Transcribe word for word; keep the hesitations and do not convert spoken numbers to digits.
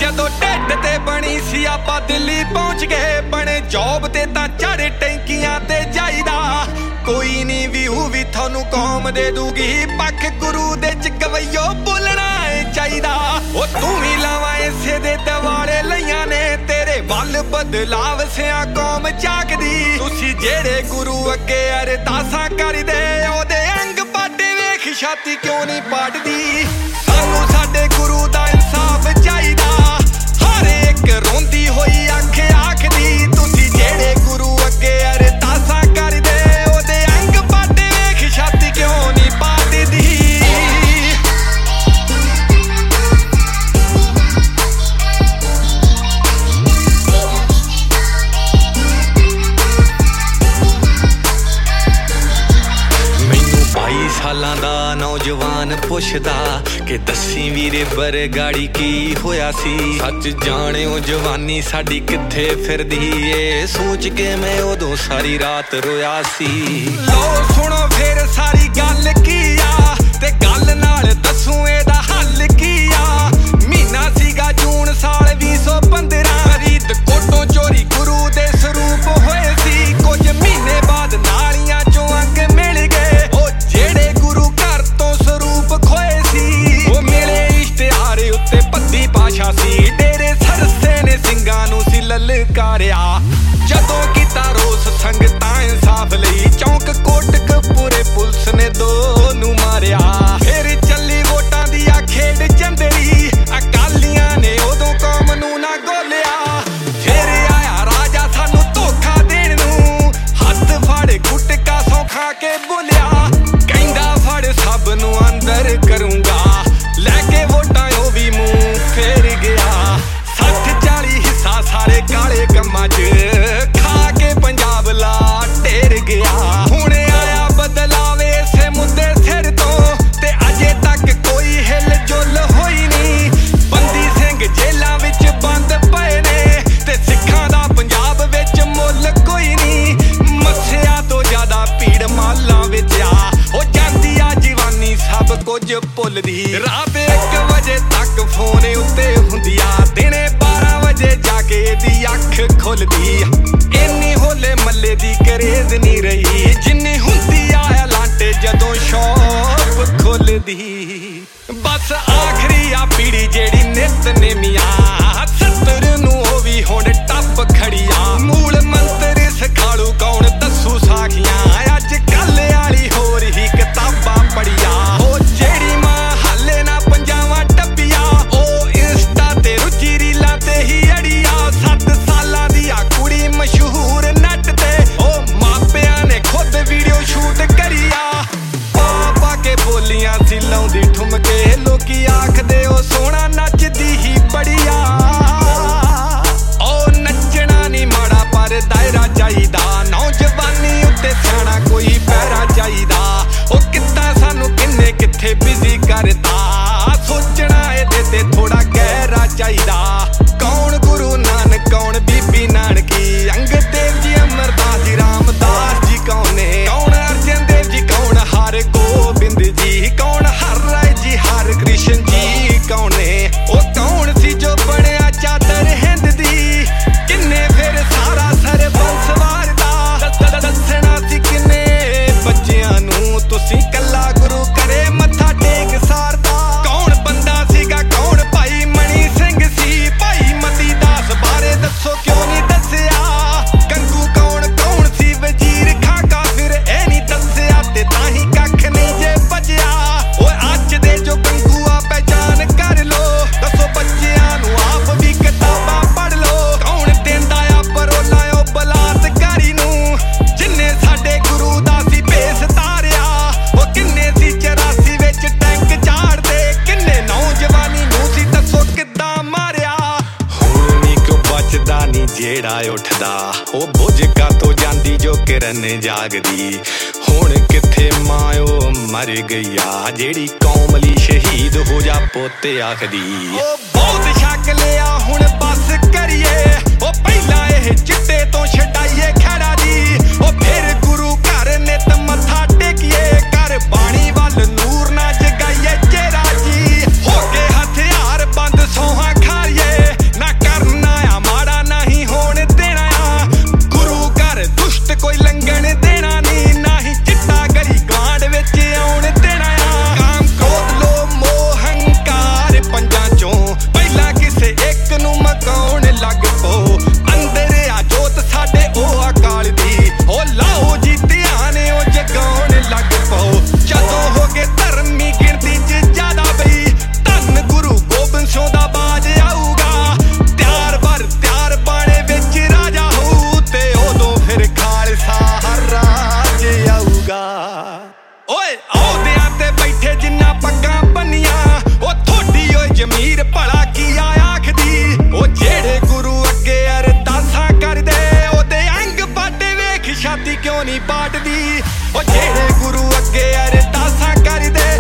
जदों ढिड ते बनी सी आपां दिल्ली पहुंच गए बने जॉब ते तां चढ़ टैंकियां ते जाईदा कोई नी व्यू भी थानू कौम दे दूगी पख गुरु दे च गवैयो बोलना चाहिदा ओ तू भी लावा इसे दे दवाले लईयां ने तेरे वल बदलाव सिया कौम झाकदी तुसी जेड़े गुरु अगे अरदासां करदे ओदे अंग पाटे वेख छाती क्यों नहीं पाटदी सानू साडे गुरु दा इंसाफ चाहिदा हर एक रोंदी होई अख आखदी तुसी जेड़े गुरु अगे अरदासां करदे ओदे अंग पाटे वेख छाती क्यों नहीं पाटदी सालां दा नौजवान पुछदा कि दस्सी वीरे बरगाड़ी की होया सी सच जाणिओ जवानी साडी कित्थे फिरदी ए सोच के मैं उदों सारी रात रोया सी लो सुनो फिर सारी गल की आ ते गल नाल दस्सूं एदा हल की आ महीना सीगा जून साल बीस सौ पंद्रह फरीदकोटों चोरी गुरु दे स्वरूप होए सी कुछ महीने बाद नालियां चों अंग मिल गए जेड़े गुरु घर तो स्वरूप खोए सी वो मिले इश्तिहार उत्ते पद्दी भाषा सी डेरे सरसे ने सिंगां नूं सी ललकारिया जदों कीता रोस संगतां इंसाफ लई चौंक कोटकपूरे पुलिस ने दो नूं मारिया फिर चली वोटां दी आ खेड चंदरी अकालियां ने उदों कौम नूं ना गोलिया फिर आया राजा सानू धोखा देण नूं हत्थ फड़ गुटका सौ खा के बोलिया सब नू अंदर करूंगा लैके वोटां ओ भी मुंह फेर गया सठ चाली हिस्सा सारे काले कम्मां च खा के पंजाब ला ढेर गया हुण आया बदलाव इसे मुद्दे सिर तो ते अजे तक कोई हिल जुल होई नी बंदी सिंह जेलां विच बंद पए ने ते सिखां दा पंजाब विच मुੱਲ कोई नी मस्सिया तो ज्यादा भीड़ मालां विच आ हो जांदी आ जवानी सब कुछ भुलदी रात एक बजे तक फोन उत्ते हुंदी आ दिने बारह बजे जाके दी अख खुलदी इन्नी होले मल्ले दी करेज नी रही जिन्नी हुंदी आ लांटे जदों शॉप खुलदी बस आखरी आ पीड़ी जेड़ी नित नेमियां सत्तर नूं ओ भी हुण टप खड़िया मूल मंत्र सिखालू कौन दस्सू साखियां अज कल आली होर ही किताबां पढ़िया ओ जेड़ी मां हाले ना पंजावां टप्पिया ओ इंस्टा ते रुचि रीलां ते ही अड़िया सत्त सालां दी आ कुड़ी मशहूर नट ते ओ मापियां ने खुद वीडियो शूट करिया पा के बोलियां सी लाउंदी ठुमके लोकी आखदे ओ सोहना नचदी ही बड़िया ओ नचना नी माड़ा पर दायरा चाहिदा नौजवानी उत्ते सियाणा कोई पैरा चाहिदा ओ कित्ता सानू किन्ने कित्थे बिजी करता सोचना एदे ते थोड़ा गहरा चाहिदा कौन गुरु नानक कौन बीबी नानकी अंगद देव जी अमरदास जी रामदास जी कौन ने कौन अर्जन देव जी कौन हर गोबिंद जी कौन हर राय जी हर कृष्ण जी कौन ने ओ कौन सी जो बनिया चादर हिंद दी किन्ने फिर सारा सरबंस वारदा दसना सी किन्ने बच्चियां नूं तुसी कल्ला गुरु करे मत्था टेक सारदा कौन बंदा सीगा कौन भाई मनी सिंह सी भाई मती दास बारे दसो क्यों नहीं दसिया गंगू कौन कौन सी वजीर खाका फिर ए नहीं दसिया ते ताही कख नहीं जे बचिया ओए अज दे जो गंगू आ पहचान कर लो दसो बच्चियां नूं आप भी किताबां पढ़ लो कौन देंदा आ परोला ओ बलात्कारी नूं जिन्ने साडे गुरु दा सी भेस तारिया ओ किन्ने सी चौरासी विच टैंक चाड़दे किन्ने नौजवानी नूं सी दसो किद्दां मारिया हुण नी क्यों बचदा नी जेड़ा उठदा ओ बुझ का तो जांदी जो किरण जागदी हुण कित्थे मायो मर गईया जेड़ी कौम लई शहीद हो जा पोते आखदी ओ बहुत शक लिया हुण बस करिए ओ पहिला एह चिट्टे तो छडाइए खैड़ा जी ओ फिर गुरु घर नित मत्था टेकिए कर बाणी वल नूर ना जगाइए चेहरा जी हो के हथियार बंद सोहा खाइए ਪਾਓ ਅੰਦਰ ਆ ਜੋਤ ਸਾਡੇ ਉਹ ਅਕਾਲ ਦੀ ਉਹ ਲਾਓ ਜੀ ਧਿਆਨ ਉਹ ਜਗਾਉਣ ਲੱਗ ਪਾਓ ਜਦੋਂ ਹੋ ਗਏ ਧਰਮੀ ਗਿਣਤੀ ਚ ਜ਼ਿਆਦਾ ਬਈ ਧੰਨ ਗੁਰੂ ਗੋਬਿੰਦ ਸਿੰਘ ਦਾ ਬਾਜ ਆਊਗਾ ਤਿਆਰ ਬਰ ਤਿਆਰ ਬਾਣੇ ਵਿੱਚ ਰਾਜਾ ਹੋਊ ਤੇ ਉਦੋਂ ਫਿਰ ਖਾਲਸਾ ਹਰ ਰਾਜ ਆਊਗਾ ਓਏ ਅਹੁਦਿਆਂ ਤੇ ਬੈਠੇ ਜਿੰਨਾ ਪੱਗਾਂ ਬੰਨੀਆਂ ਉਹ ਥੋੜੀ ਓਏ ਜ਼ਮੀਰ ਭਲਾ ਕੀ ਆ ਆਖਦੀ ਉਹ ਜਿਹੜੇ ਗੁਰੂ ਅੱਗੇ ਅਰਦਾਸਾਂ ਕਰਦੇ ਉਹਦੇ ਅੰਗ ਬਾਟੇ ਵੇਖ ਛਾਤੀ ਕਿਉਂ ਨਹੀਂ ਪਾਟਦੀ ਉਹ ਜਿਹੜੇ ਗੁਰੂ ਅੱਗੇ ਅਰਦਾਸਾਂ ਕਰਦੇ